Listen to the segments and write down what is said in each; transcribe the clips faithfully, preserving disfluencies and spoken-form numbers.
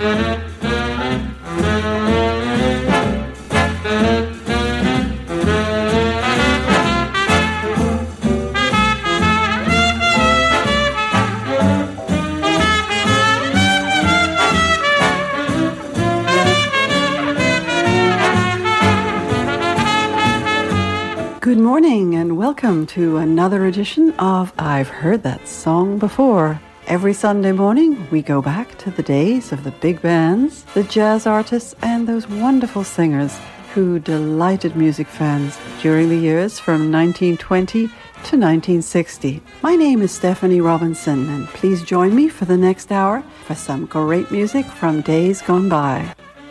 Good morning and welcome to another edition of I've Heard That Song Before. Every Sunday morning we go back to the days of the big bands, the jazz artists and those wonderful singers who delighted music fans during the years from nineteen twenty to nineteen sixty. My name is Stephanie Robinson and please join me for the next hour for some great music from days gone by.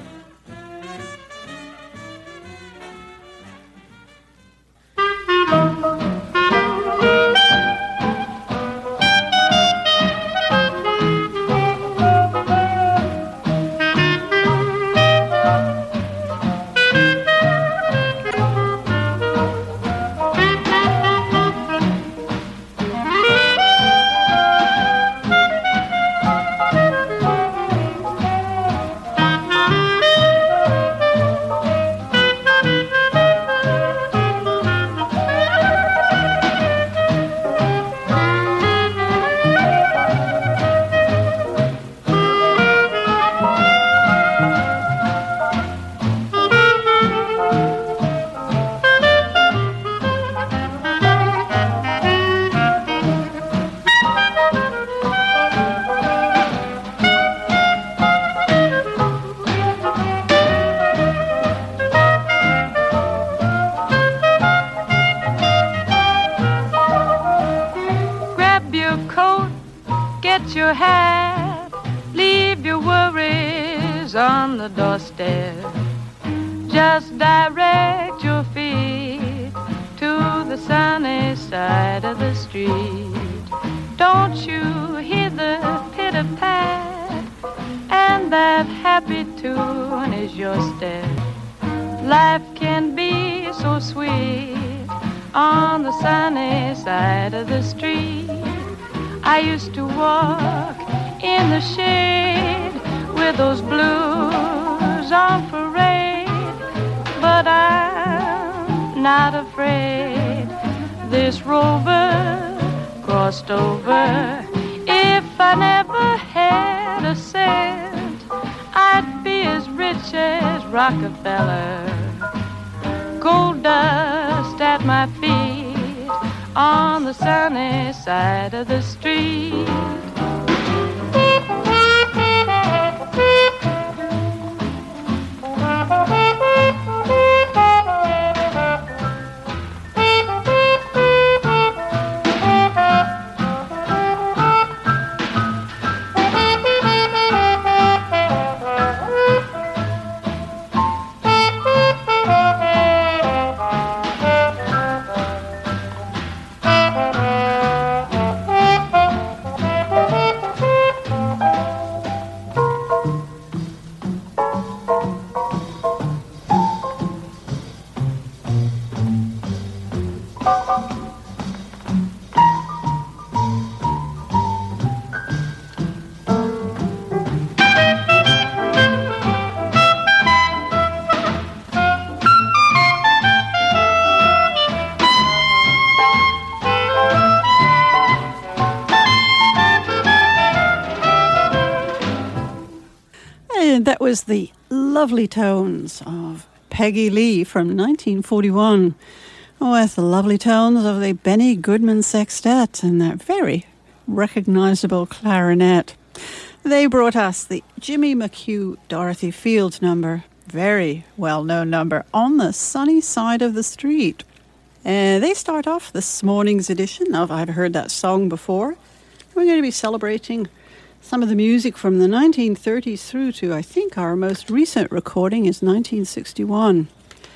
That was the lovely tones of Peggy Lee from nineteen forty-one with the lovely tones of the Benny Goodman Sextet and that very recognizable clarinet. They brought us the Jimmy McHugh Dorothy Field number, very well-known number, On the Sunny Side of the Street. And they start off this morning's edition of I've Heard That Song Before. We're going to be celebrating some of the music from the nineteen thirties through to, I think, our most recent recording is nineteen sixty-one.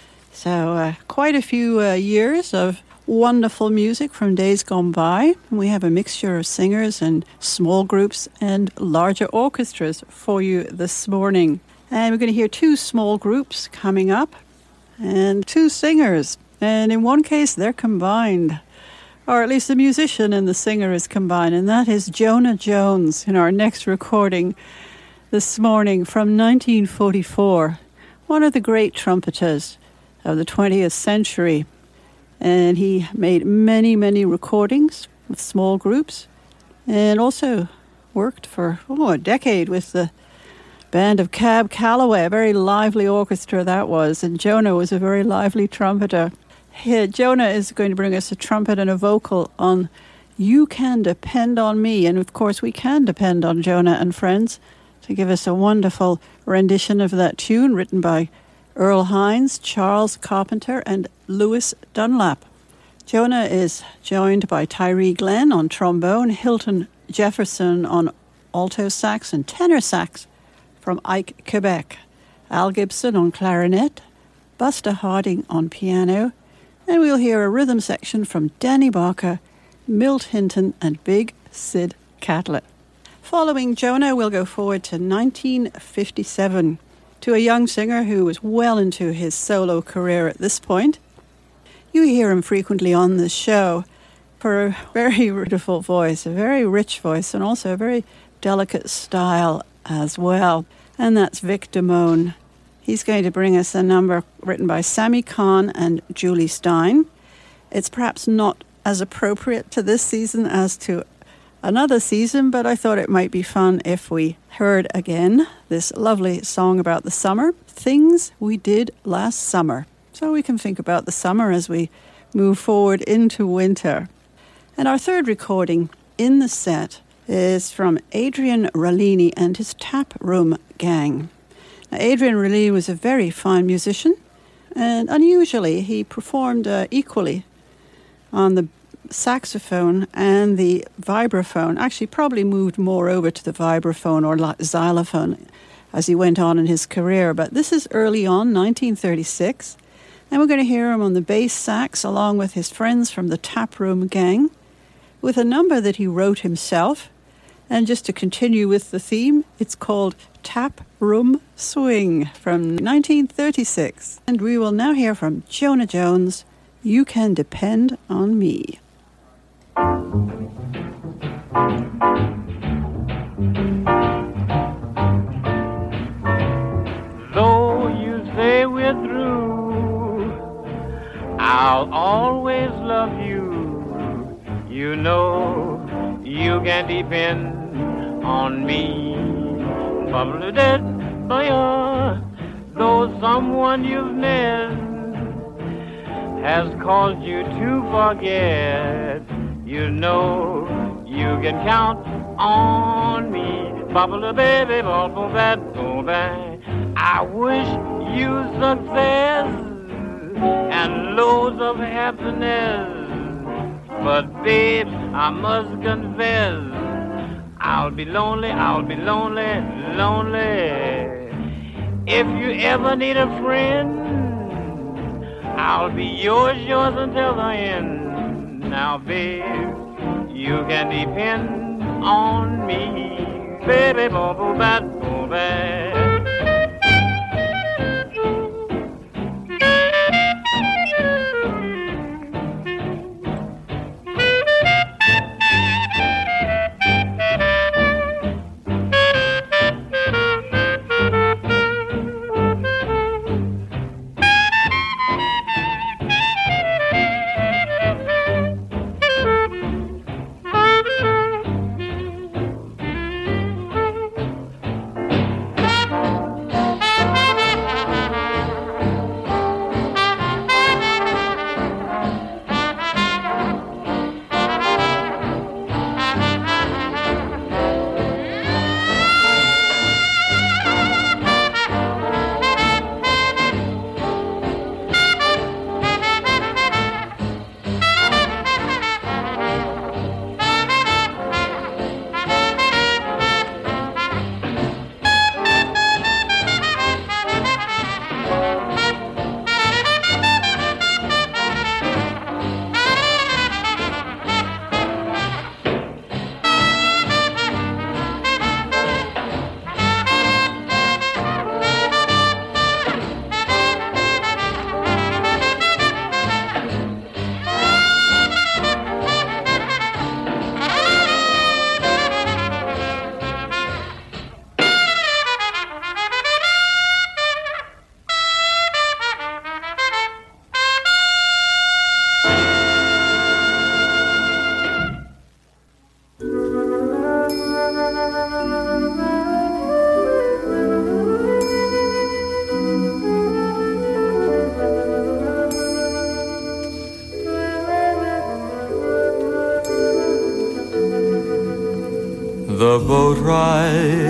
So uh, quite a few uh, years of wonderful music from days gone by. We have a mixture of singers and small groups and larger orchestras for you this morning. And we're going to hear two small groups coming up and two singers. And in one case, they're combined. Or at least the musician and the singer is combined, and that is Jonah Jones in our next recording. this morning from nineteen forty-four, one of the great trumpeters of the twentieth century. And he made many, many recordings with small groups and also worked for oh, a decade with the band of Cab Calloway, a very lively orchestra that was. And Jonah was a very lively trumpeter. Here, Jonah is going to bring us a trumpet and a vocal on You Can Depend on Me. And of course, we can depend on Jonah and friends to give us a wonderful rendition of that tune written by Earl Hines, Charles Carpenter, and Lewis Dunlap. Jonah is joined by Tyree Glenn on trombone, Hilton Jefferson on alto sax and tenor sax from Ike Quebec, Al Gibson on clarinet, Buster Harding on piano, and we'll hear a rhythm section from Danny Barker, Milt Hinton, and Big Sid Catlett. Following Jonah, we'll go forward to nineteen fifty-seven, to a young singer who was well into his solo career at this point. You hear him frequently on this show for a very beautiful voice, a very rich voice, and also a very delicate style as well. And that's Vic Damone. He's going to bring us a number written by Sammy Kahn and Julie Stein. It's perhaps not as appropriate to this season as to another season, but I thought it might be fun if we heard again this lovely song about the summer, Things We Did Last Summer. So we can think about the summer as we move forward into winter. And our third recording in the set is from Adrian Rallini and his Tap Room Gang. Now, Adrian Rallini was a very fine musician, and unusually he performed uh, equally on the saxophone and the vibraphone. Actually, probably moved more over to the vibraphone or xylophone as he went on in his career. But this is early on, nineteen thirty-six, and we're going to hear him on the bass sax along with his friends from the Tap Room Gang with a number that he wrote himself. And just to continue with the theme, it's called Tap Room Swing from nineteen thirty-six. And we will now hear from Jonah Jones, You Can Depend on Me. Though you say we're through, I'll always love you. You know you can depend on me. Though someone you've missed has caused you to forget, you know you can count on me. Bubble baby, bubble that, I wish you success and loads of happiness. But babe, I must confess, I'll be lonely, I'll be lonely, lonely. If you ever need a friend, I'll be yours, yours until the end. Now, babe, you can depend on me. Baby, bubble bat, bubble bat.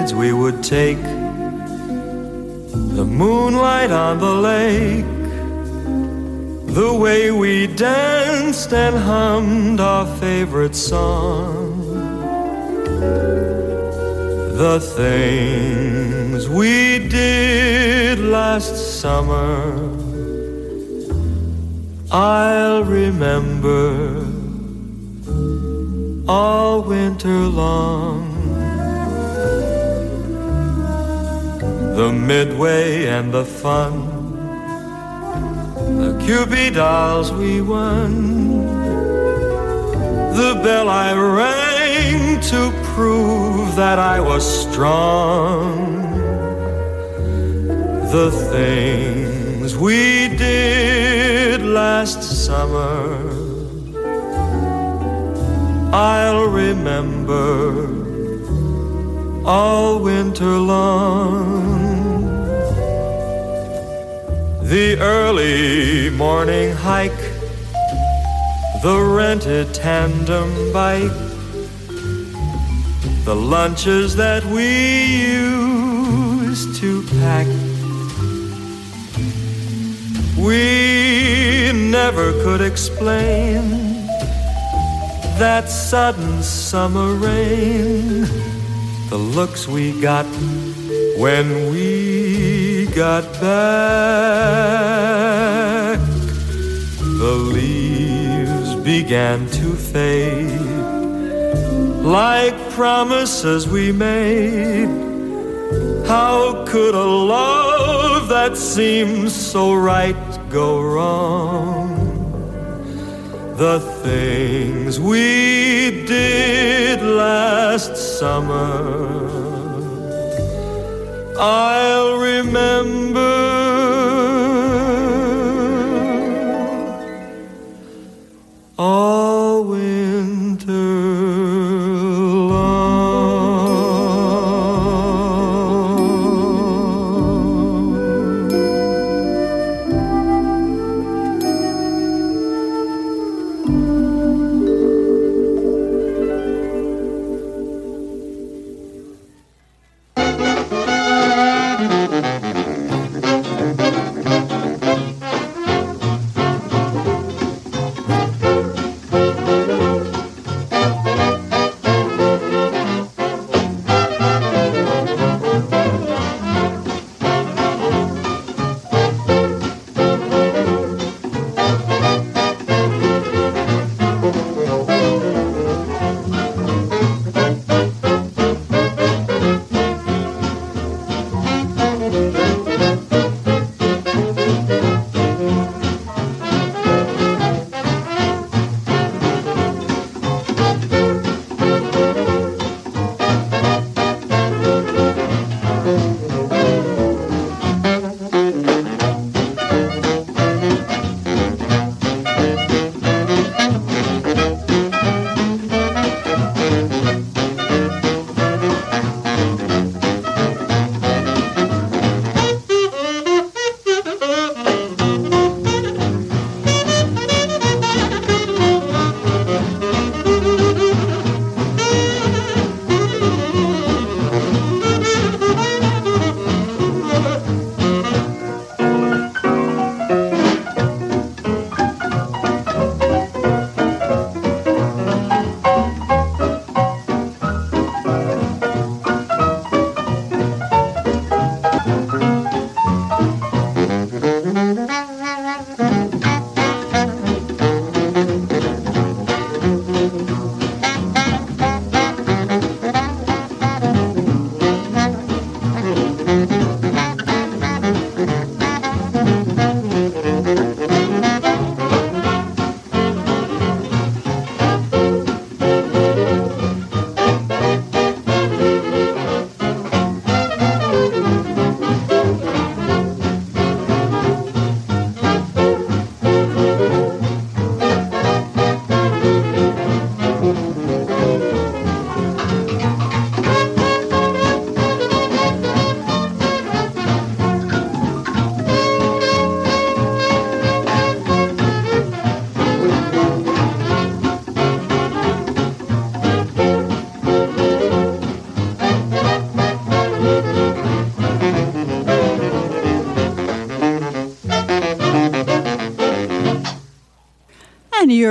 rides we would take, the moonlight on the lake, the way we danced and hummed our favorite song, the things we did last summer, I'll remember all winter long. The midway and the fun, the Cupid dolls we won, the bell I rang to prove that I was strong, the things we did last summer, I'll remember all winter long. The early morning hike, the rented tandem bike, the lunches that we used to pack, we never could explain that sudden summer rain, the looks we got when we got back. The leaves began to fade like promises we made. How could a love that seemed so right go wrong? The things we did last summer, I'll remember all winter long.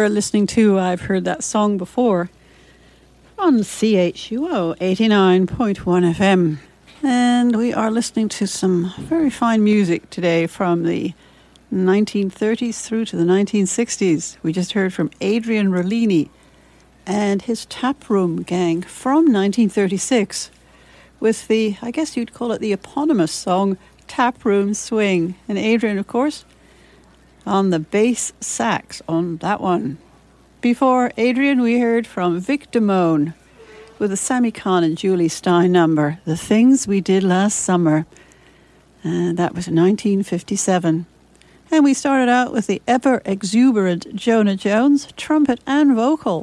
are listening to I've Heard That Song Before on C H U O eighty-nine point one F M. And we are listening to some very fine music today from the nineteen thirties through to the nineteen sixties. We just heard from Adrian Rollini and his Taproom Gang from nineteen thirty-six with the, I guess you'd call it the eponymous song, Taproom Swing. And Adrian, of course, on the bass sax on that one. Before Adrian, we heard from Vic Damone with a Sammy Kahn and Julie Stein number, The Things We Did Last Summer. And that was nineteen fifty-seven. And we started out with the ever-exuberant Jonah Jones, trumpet and vocal,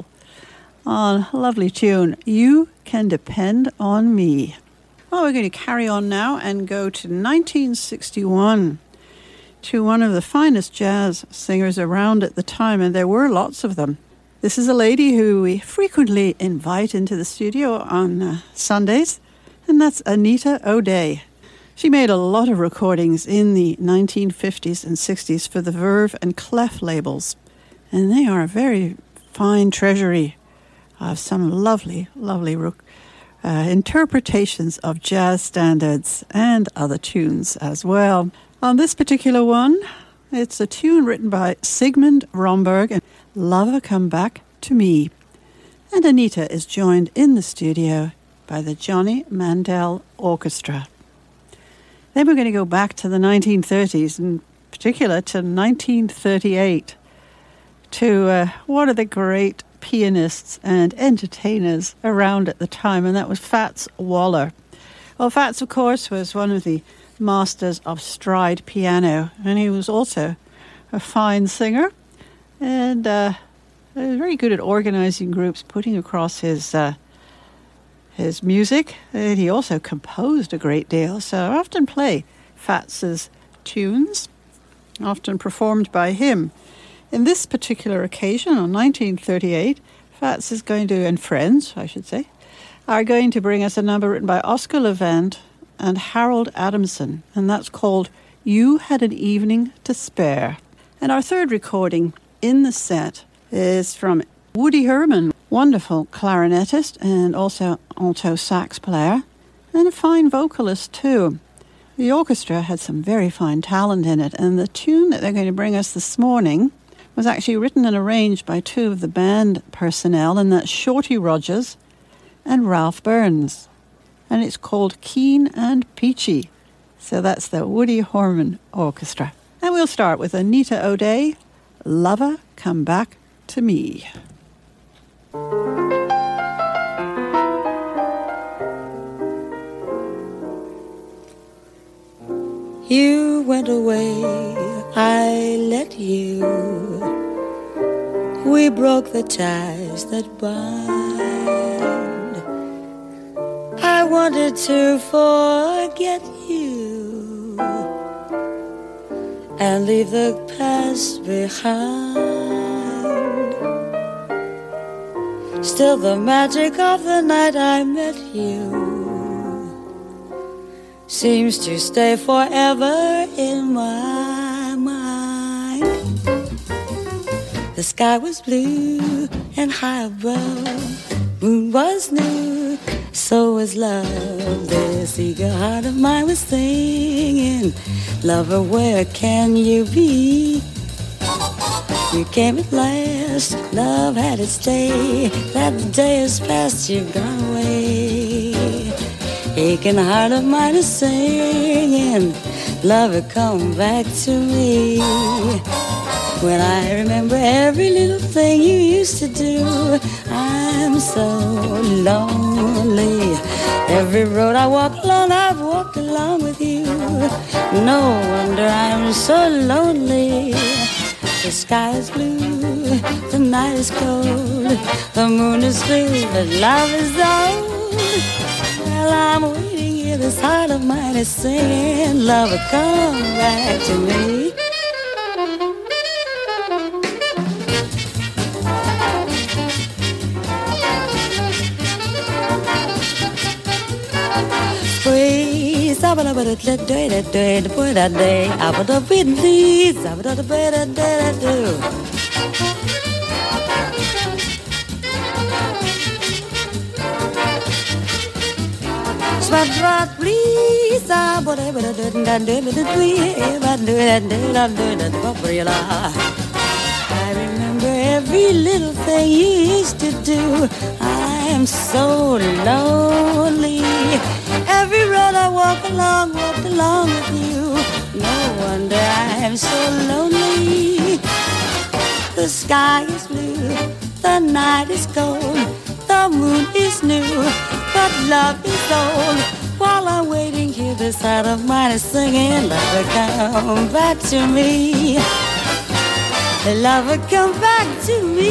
on a lovely tune, You Can Depend on Me. Well, we're going to carry on now and go to nineteen sixty-one, to one of the finest jazz singers around at the time, and there were lots of them. This is a lady who we frequently invite into the studio on uh, Sundays, and that's Anita O'Day. She made a lot of recordings in the nineteen fifties and sixties for the Verve and Clef labels, and they are a very fine treasury of some lovely, lovely uh, interpretations of jazz standards and other tunes as well. On this particular one, it's a tune written by Sigmund Romberg, and Lover Come Back to Me. And Anita is joined in the studio by the Johnny Mandel Orchestra. Then we're going to go back to the nineteen thirties, in particular to nineteen thirty-eight, to uh, one of the great pianists and entertainers around at the time, and that was Fats Waller. Well, Fats, of course, was one of the masters of stride piano, and he was also a fine singer, and uh, he was very good at organizing groups, putting across his uh, his music. And he also composed a great deal, so I often play Fats's tunes, often performed by him. In this particular occasion, on nineteen thirty-eight, Fats is going to, and friends, I should say, are going to bring us a number written by Oscar Levant and Harold Adamson, and that's called You Had an Evening to Spare. And our third recording in the set is from Woody Herman, wonderful clarinetist and also alto sax player, and a fine vocalist too. The orchestra had some very fine talent in it, and the tune that they're going to bring us this morning was actually written and arranged by two of the band personnel, and that's Shorty Rogers and Ralph Burns. And it's called Keen and Peachy. So that's the Woody Herman Orchestra. And we'll start with Anita O'Day, Lover Come Back to Me. You went away, I let you. We broke the ties that bind. I wanted to forget you and leave the past behind. Still the magic of the night I met you seems to stay forever in my mind. The sky was blue and high above, moon was new, so was love. This eager heart of mine was singing, lover, where can you be? You came at last, love had its day, that day is past, you've gone away. Aching heart of mine is singing, lover, come back to me. When I remember every little thing you used to do, I'm so lonely. Every road I walk along, I've walked along with you. No wonder I'm so lonely. The sky is blue, the night is cold, the moon is blue, but love is old. Well, I'm waiting here, this heart of mine is singing, lover, come back to me. Squeeze, I'm gonna put it, do it, do it, put that day, I'm gonna be pleased, I'm gonna put it, do it, do. please, I remember every little thing you used to do. I am so lonely. Every road I walk along, walk along with you. No wonder I am so lonely. The sky is blue, the night is cold, the moon is new, but love is old. While I'm waiting here, this heart of mine is singing, lover, come back to me. Lover, come back to me.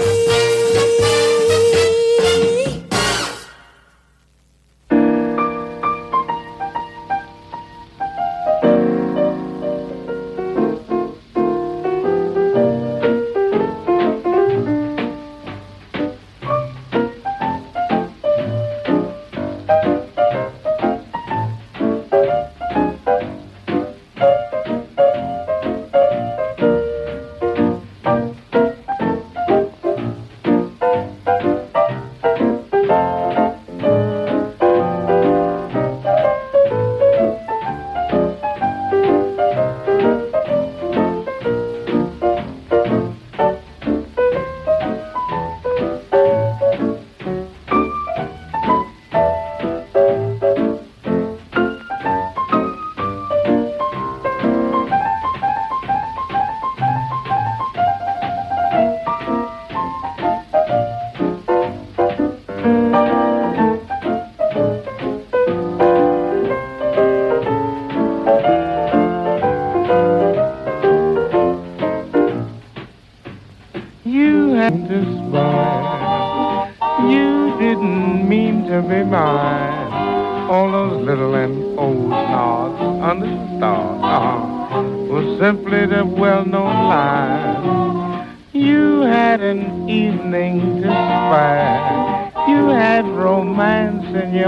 Simply the well-known line. You had an evening to spare. You had romance in your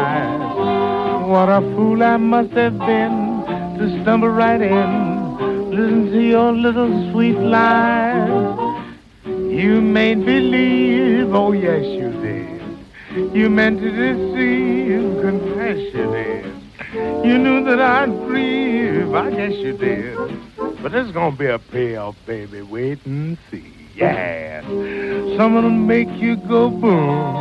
eyes. What a fool I must have been to stumble right in, listen to your little sweet lies. You made believe, oh yes you did. You meant to deceive, confess you did. You knew that I'd grieve, I guess you did. But there's gonna be a payoff, baby, wait and see. Yeah, someone'll make you go boom,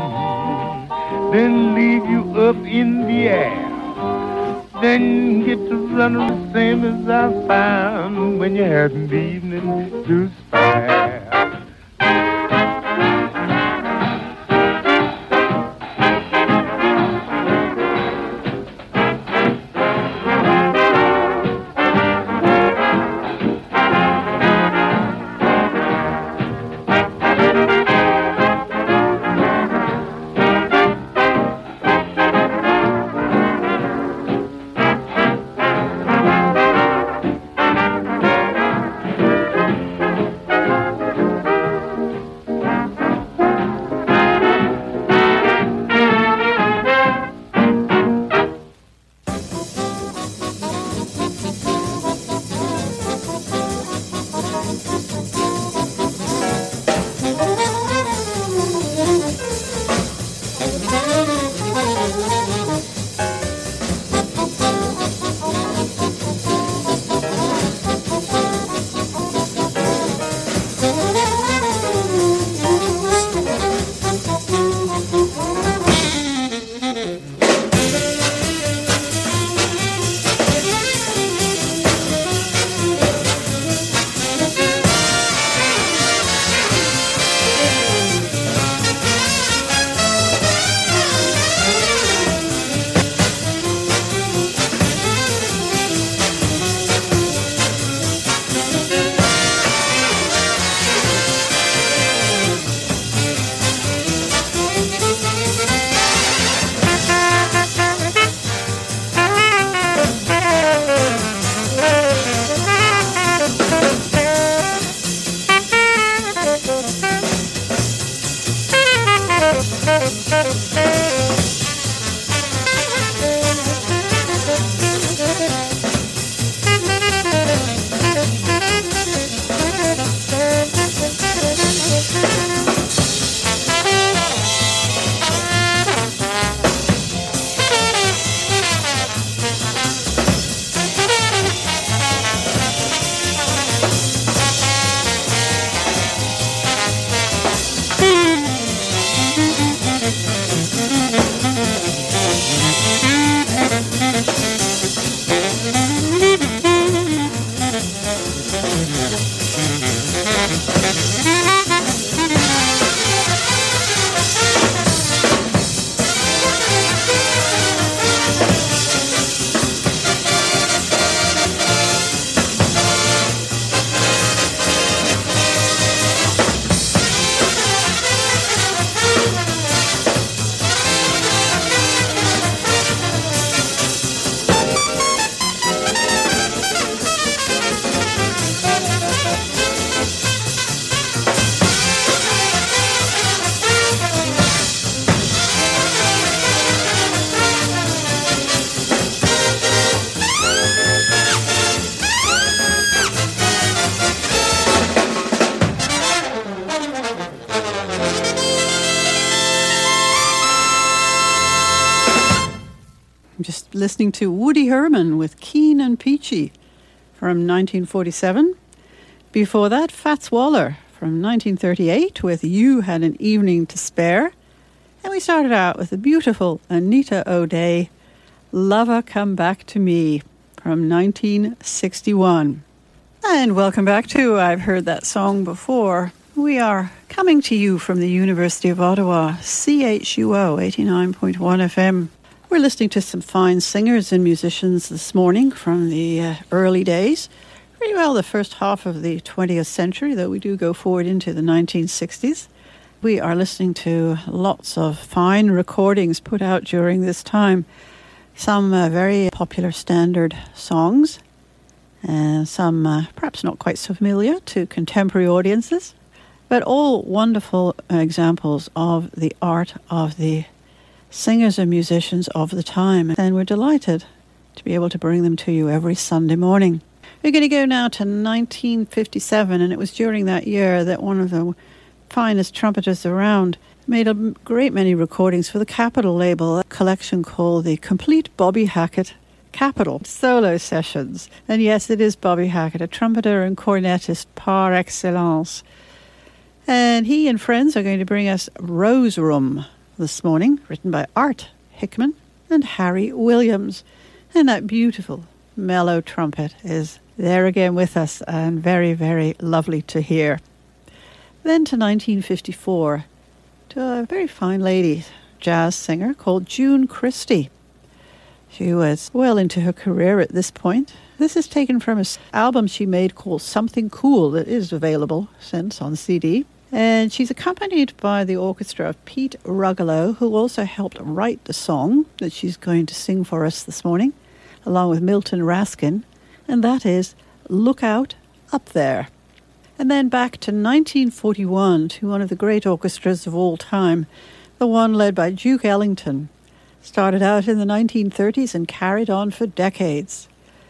then leave you up in the air. Then get to run the same as I found when you had an evening to spare. listening to Woody Herman with Keen and Peachy from nineteen forty-seven. Before that, Fats Waller from nineteen thirty-eight with You Had an Evening to Spare. And we started out with the beautiful Anita O'Day, Lover Come Back to Me from nineteen sixty-one. And welcome back to I've Heard That Song Before. We are coming to you from the University of Ottawa, C H U O eighty-nine point one F M. We're listening to some fine singers and musicians this morning from the uh, early days. Pretty well the first half of the twentieth century, though we do go forward into the nineteen sixties. We are listening to lots of fine recordings put out during this time. Some uh, very popular standard songs, and some uh, perhaps not quite so familiar to contemporary audiences, but all wonderful uh, examples of the art of the singers and musicians of the time, and we're delighted to be able to bring them to you every Sunday morning. We're going to go now to nineteen fifty-seven, and it was during that year that one of the finest trumpeters around made a great many recordings for the Capitol label, a collection called the Complete Bobby Hackett Capitol Solo Sessions. And yes, it is Bobby Hackett, a trumpeter and cornetist par excellence. And he and friends are going to bring us Rose Room this morning, written by Art Hickman and Harry Williams. And that beautiful mellow trumpet is there again with us, and very, very lovely to hear. Then to nineteen fifty-four, to a very fine lady, jazz singer called June Christy. She was well into her career at this point. This is taken from an album she made called Something Cool that is available since on C D. And she's accompanied by the orchestra of Pete Ruggalo, who also helped write the song that she's going to sing for us this morning, along with Milton Raskin, and that is Look Out Up There. And then back to nineteen forty-one, to one of the great orchestras of all time, the one led by Duke Ellington. Started out in the nineteen thirties and carried on for decades.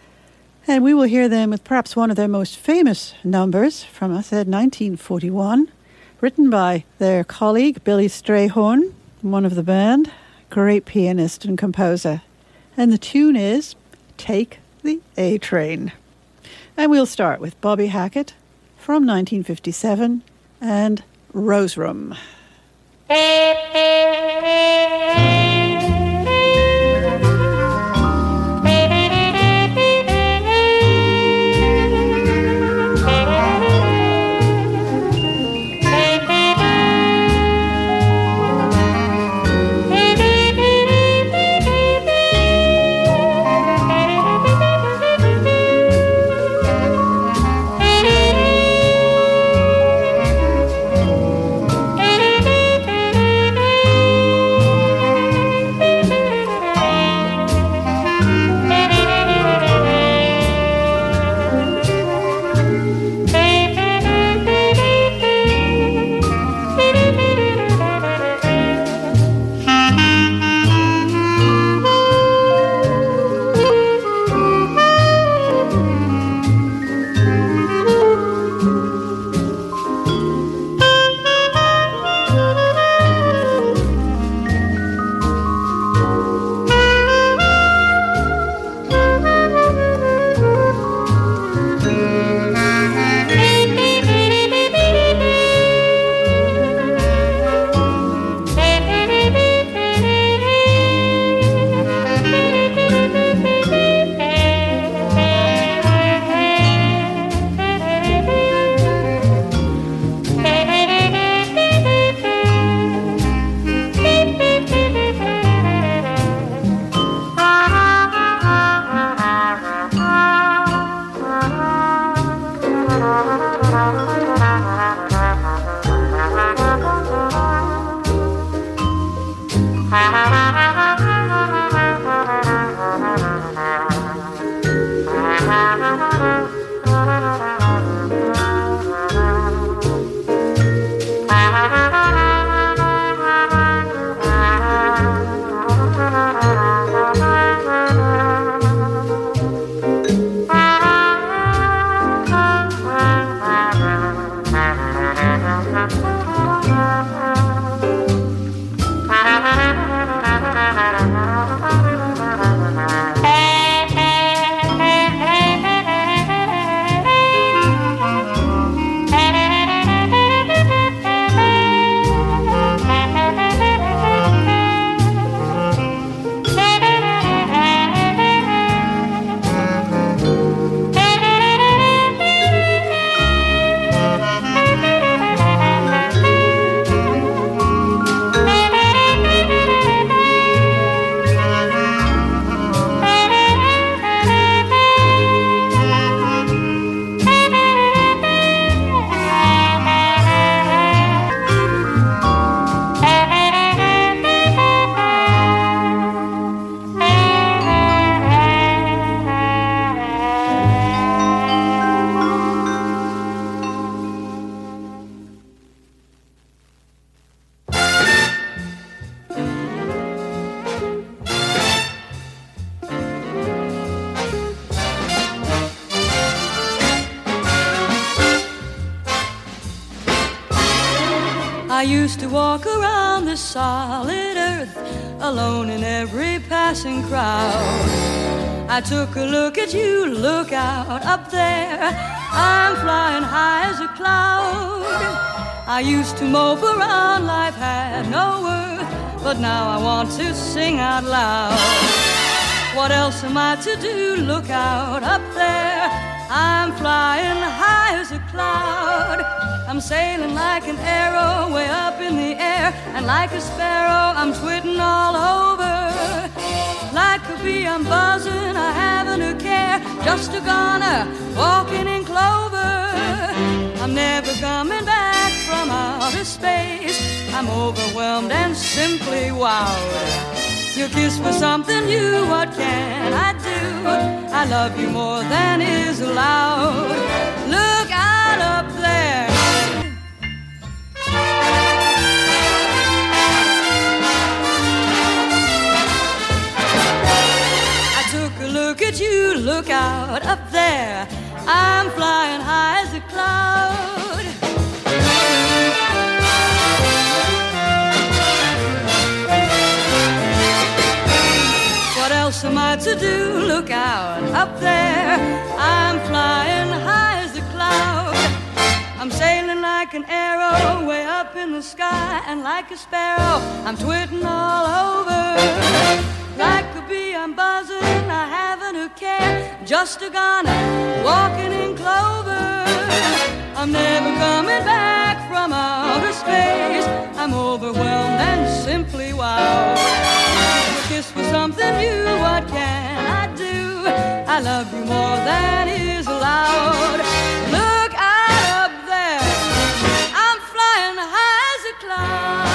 And we will hear them with perhaps one of their most famous numbers from, I said, nineteen forty-one, written by their colleague Billy Strayhorn, one of the band, great pianist and composer. And the tune is Take the A Train. And we'll start with Bobby Hackett from nineteen fifty-seven and Rose Room. Thank you. I used to walk around this solid earth, alone in every passing crowd. I took a look at you, look out up there, I'm flying high as a cloud. I used to mope around, life had no worth, but now I want to sing out loud. What else am I to do? Look out up there, I'm flying high as a cloud. I'm sailing like an arrow way up in the air, and like a sparrow I'm twitting all over. Like a bee I'm buzzing, I haven't a care, just a goner walking in clover. I'm never coming back from outer space, I'm overwhelmed and simply wowed. Your kiss was something new, what can I do? I love you more than is allowed. Look out up there. I took a look at you, look out up there, I'm flying high as a cloud. What else am I to do? Look out up there, I'm flying high as a cloud. I'm sailing like an arrow way up in the sky, and like a sparrow I'm twitting all over. Like a bee I'm buzzing, I haven't a care, just a goner walking in clover. I'm never coming back from outer space, I'm overwhelmed and simply wowed. Kiss was something new, what can I do? I love you more than is allowed. Look out up there, I'm flying high as a cloud.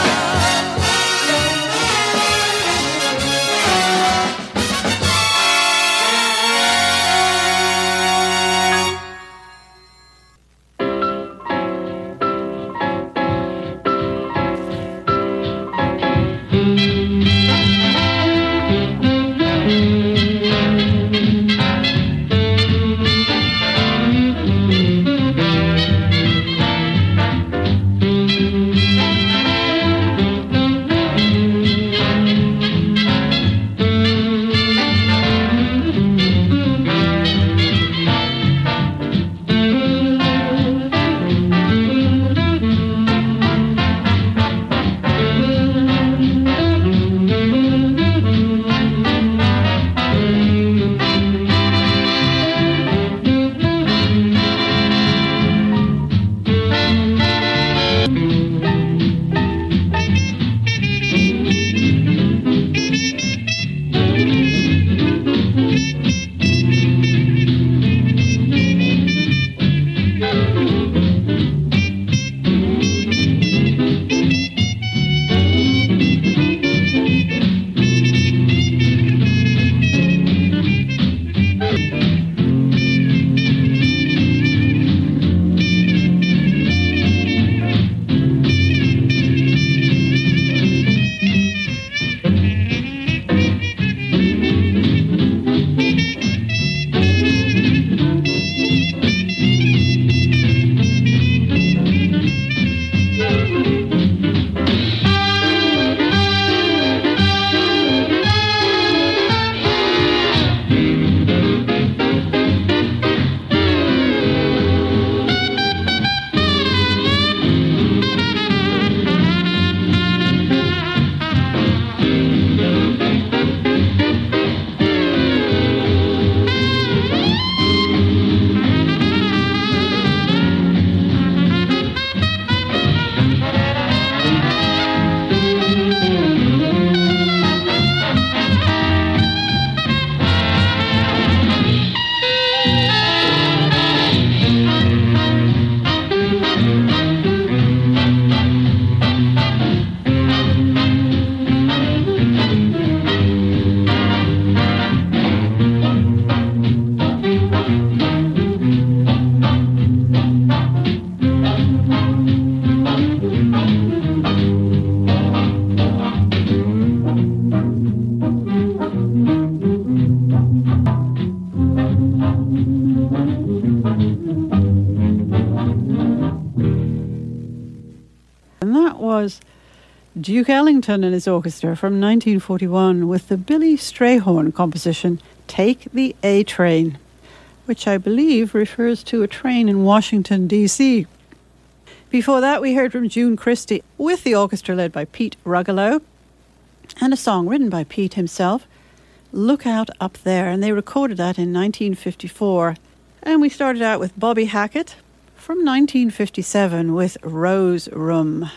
was Duke Ellington and his orchestra from nineteen forty-one with the Billy Strayhorn composition Take the A Train, which I believe refers to a train in Washington, D C Before that, we heard from June Christie with the orchestra led by Pete Ruggelow, and a song written by Pete himself, Look Out Up There, and they recorded that in nineteen fifty-four. And we started out with Bobby Hackett from nineteen fifty-seven with Rose Room.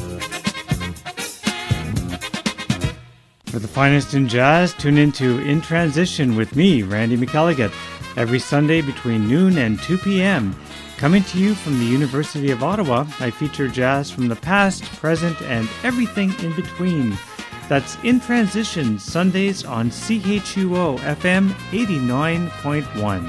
For the finest in jazz, tune into In Transition with me, Randy McElligott, every Sunday between noon and two p.m. Coming to you from the University of Ottawa, I feature jazz from the past, present, and everything in between. That's In Transition, Sundays on C H U O F M eighty-nine point one.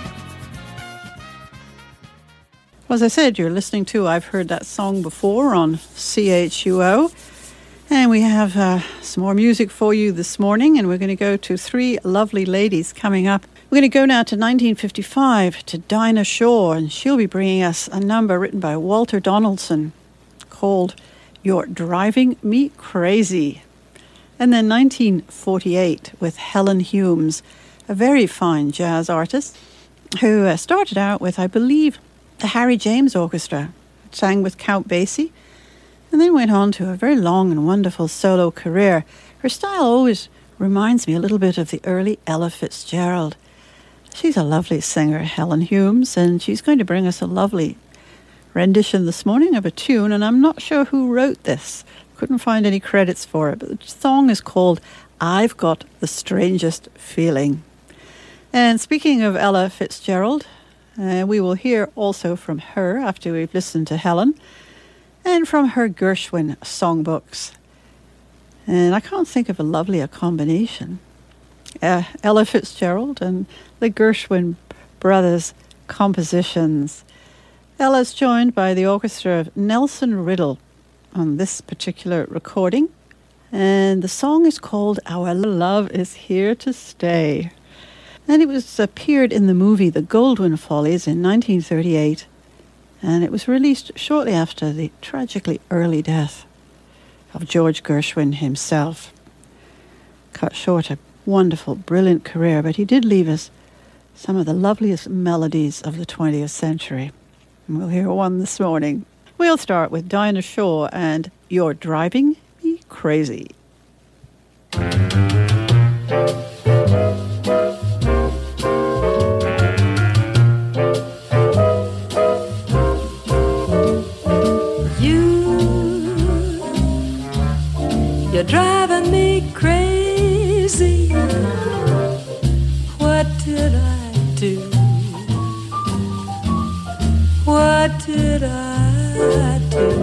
Well, as I said, you're listening to I've Heard That Song Before on C H U O. And we have uh, some more music for you this morning, and we're going to go to three lovely ladies coming up. We're going to go now to nineteen fifty-five to Dinah Shore, and she'll be bringing us a number written by Walter Donaldson called You're Driving Me Crazy. And then nineteen forty-eight with Helen Humes, a very fine jazz artist who uh, started out with, I believe, the Harry James Orchestra, sang with Count Basie, and then went on to a very long and wonderful solo career. Her style always reminds me a little bit of the early Ella Fitzgerald. She's a lovely singer, Helen Humes, and she's going to bring us a lovely rendition this morning of a tune, and I'm not sure who wrote this. Couldn't find any credits for it, but the song is called I've Got the Strangest Feeling. And speaking of Ella Fitzgerald, uh, we will hear also from her after we've listened to Helen, and from her Gershwin songbooks. And I can't think of a lovelier combination. Uh, Ella Fitzgerald and the Gershwin brothers' compositions. Ella's joined by the orchestra of Nelson Riddle on this particular recording. And the song is called Our Love Is Here to Stay. And it was appeared in the movie The Goldwyn Follies in nineteen thirty-eight. And it was released shortly after the tragically early death of George Gershwin himself. Cut short a wonderful, brilliant career, but he did leave us some of the loveliest melodies of the twentieth century. And we'll hear one this morning. We'll start with Dinah Shore and You're Driving Me Crazy. You're driving me crazy. What did I do? What did I do?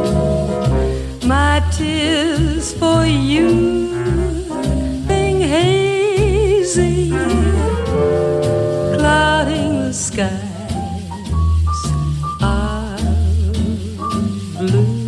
My tears for you being hazy, clouding the skies are blue.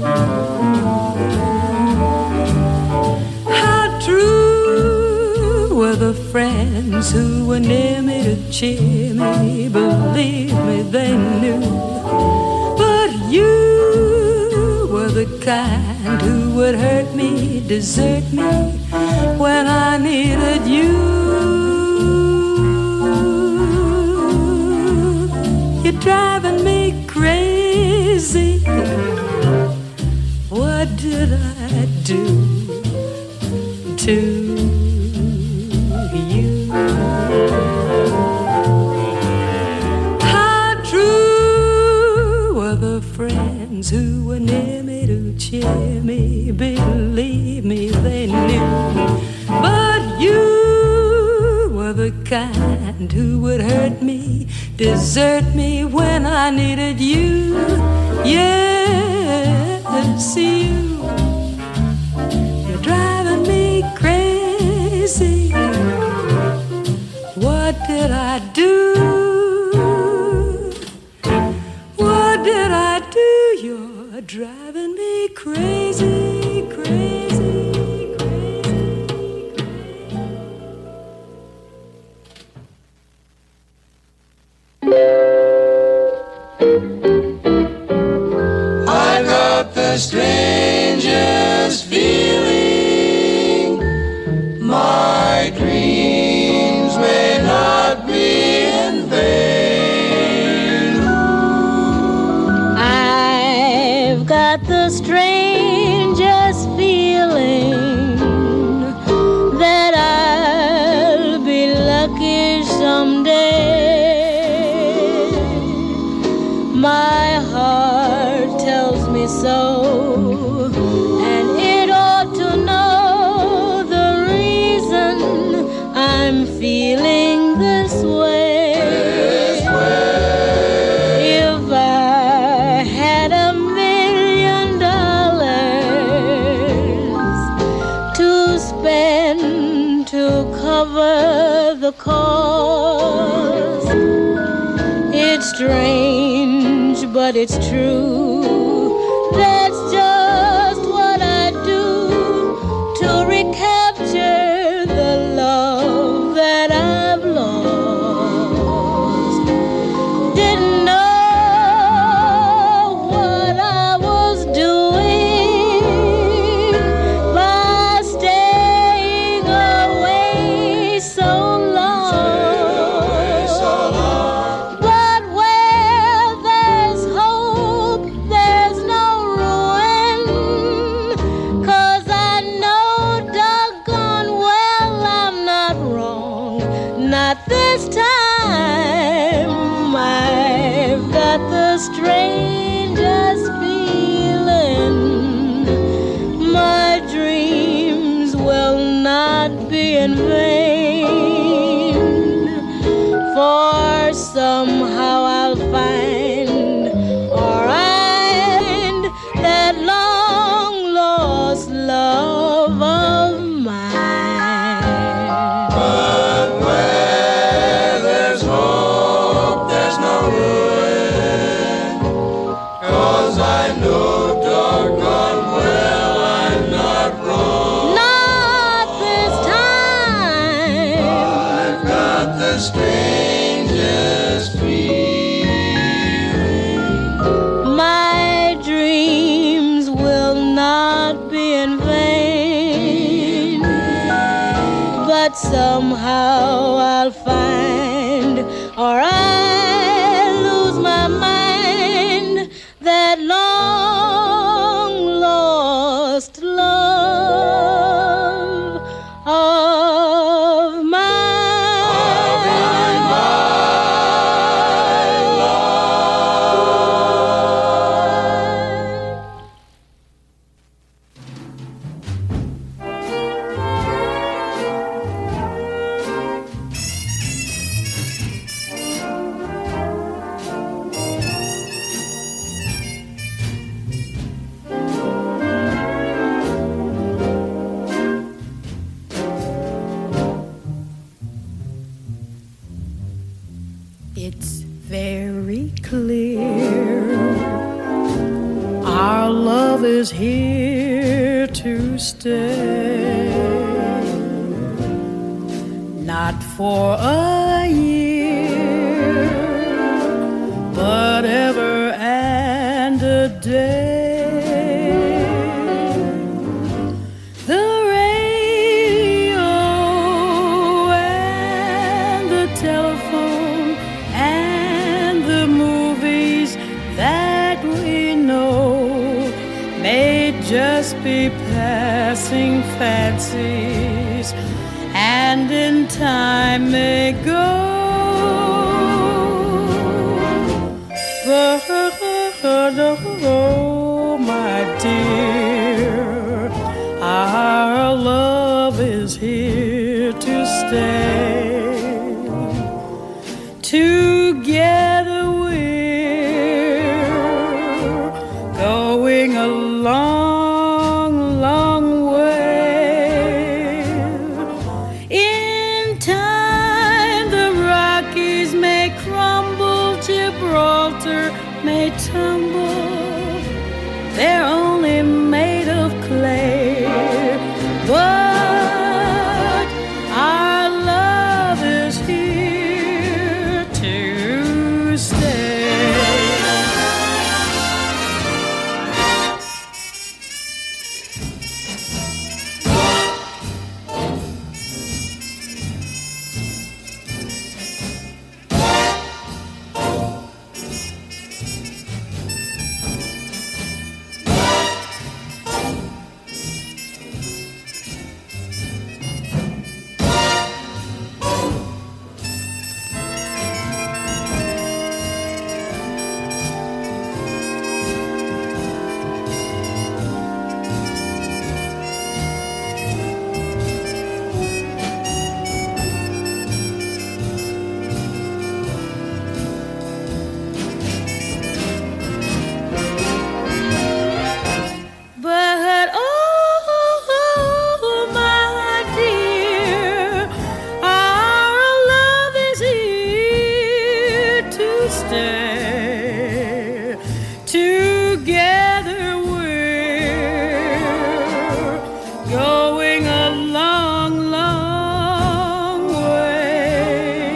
The friends who were near me to cheer me, believe me, they knew. But you were the kind who would hurt me, desert me when I needed you. You're driving me crazy. What did I do to who were near me to cheer me, believe me, they knew. But you were the kind who would hurt me, desert me when I needed you. Yes, you. You're driving me crazy. What did I do? You're driving me crazy, crazy, crazy, crazy. I got the strangest just feeling. My dreams may not be in vain. I've got the strangest feeling that I'll be lucky someday. My heart tells me so, and it ought to know the reason I'm feeling this way. This way. If I had a million dollars to spend to cover the cost, it's strange, but it's true. That's just what I do to recapture the love that I've lost. Didn't know what I was doing by staying away so long. But where there's hope, there's no ruin. 'Cause I know doggone well I'm not wrong. Not this time. I've got the strangest feeling. My dreams will not be in vain. For somehow I'll find, or find that long lost love of mine. But where there's hope, there's no ruin. 'Cause I know doggone well I'm not wrong. Not this time. I've got the strangest feeling. My dreams will not be in vain. But somehow I'll find, or I'll lose my mind, that long lost love of mine. It's very clear our love is here to stay. Not for a year, but ever and a day. The radio and the telephone and the movies that we know may just be passing fancies, and in time may go. But oh, my dear, our love is here to stay. Together we're going a long, long way. In time the Rockies may crumble, Gibraltar may tumble. They're only made of clay, but our love is here to stay. stay. Together we're going a long, long way.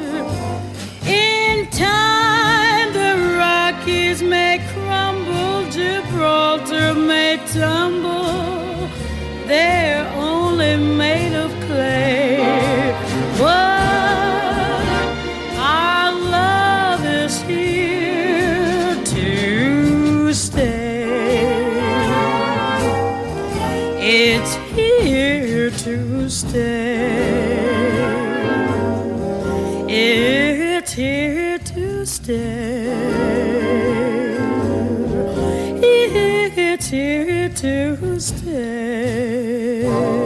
In time the Rockies may crumble, Gibraltar may tumble, they're only made of clay. But our love is here to stay. It's here to stay. It's here to stay. It's here to stay.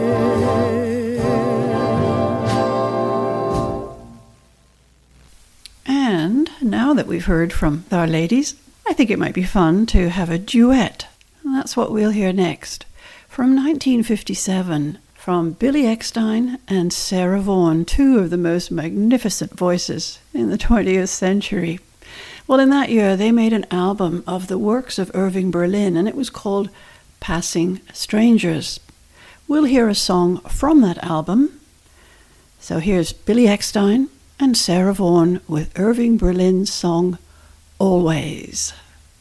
And now that we've heard from our ladies, I think it might be fun to have a duet. And that's what we'll hear next. From nineteen fifty-seven, from Billy Eckstine and Sarah Vaughan, two of the most magnificent voices in the twentieth century. Well, in that year, they made an album of the works of Irving Berlin, and it was called Passing Strangers. We'll hear a song from that album. So here's Billy Eckstine and Sarah Vaughan with Irving Berlin's song, Always.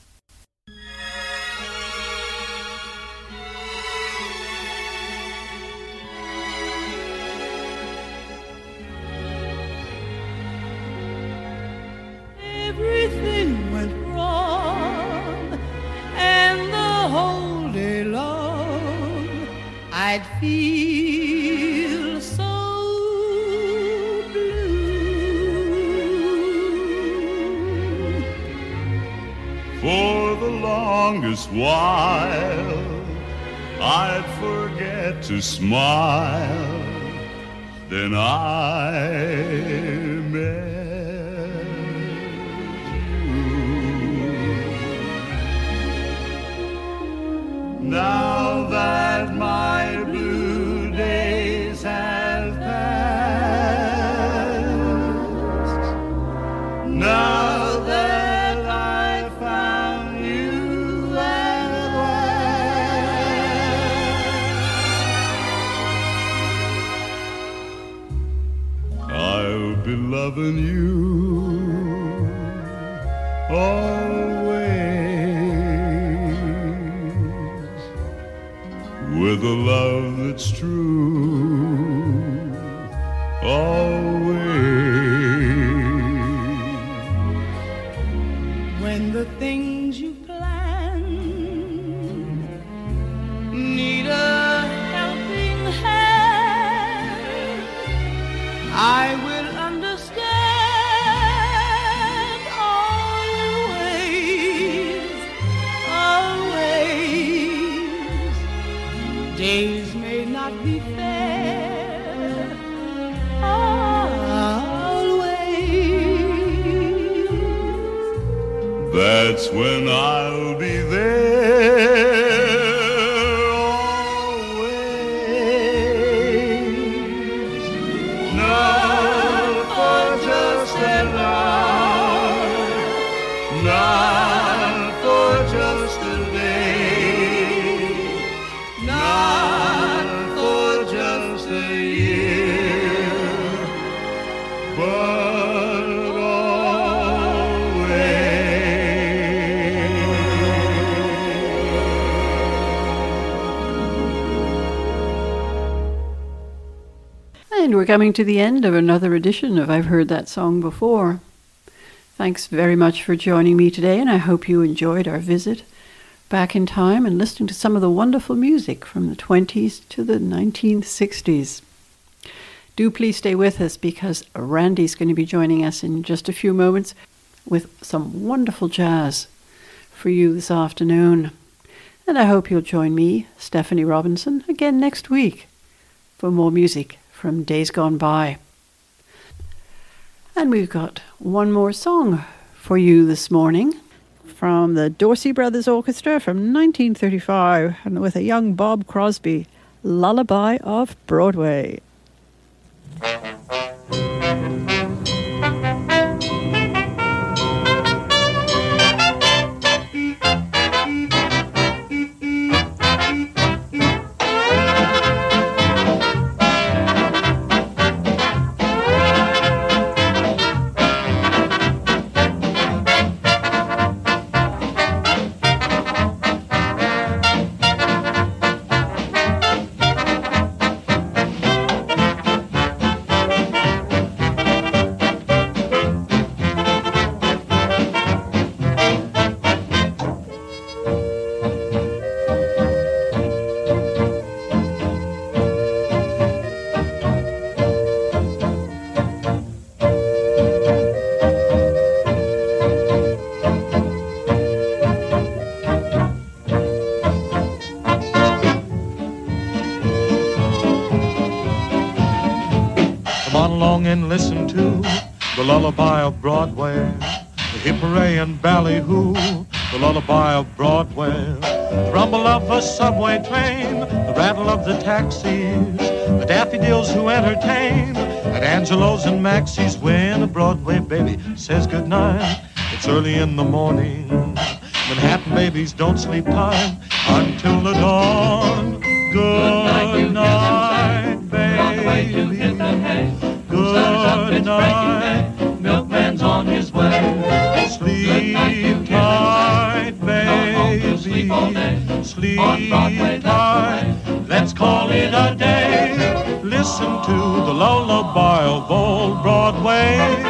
Everything went wrong, and the whole day long I'd feel so blue. For the longest while I'd forget to smile, then I met now that my blue days have passed, now that I found you at last, I'll be loving you always, with a love that's true, always. When the things you plan need a helping hand, I will understand always, always. Days may not be fair, always. That's when I'll be there, always. Not for just an hour, not for just a day, not for just a year, but And we're coming to the end of another edition of I've Heard That Song Before. Thanks very much for joining me today, and I hope you enjoyed our visit back in time and listening to some of the wonderful music from the twenties to the nineteen sixties. Do please stay with us, because Randy's going to be joining us in just a few moments with some wonderful jazz for you this afternoon. And I hope you'll join me, Stephanie Robinson, again next week for more music from days gone by. And we've got one more song for you this morning from the Dorsey Brothers Orchestra from nineteen thirty-five, and with a young Bob Crosby, Lullaby of Broadway. and listen to the lullaby of Broadway, the hip-hooray and ballyhoo, the lullaby of Broadway, the rumble of a subway train, the rattle of the taxis, the daffodils who entertain at Angelo's and Maxie's when a Broadway baby says goodnight. It's early in the morning. Manhattan babies don't sleep tight until the dawn. Good night, baby. Good night. Milkman's on his way. Sleep tight, baby. Sleep tight. Let's call it a day. Listen to the lullaby of old Broadway.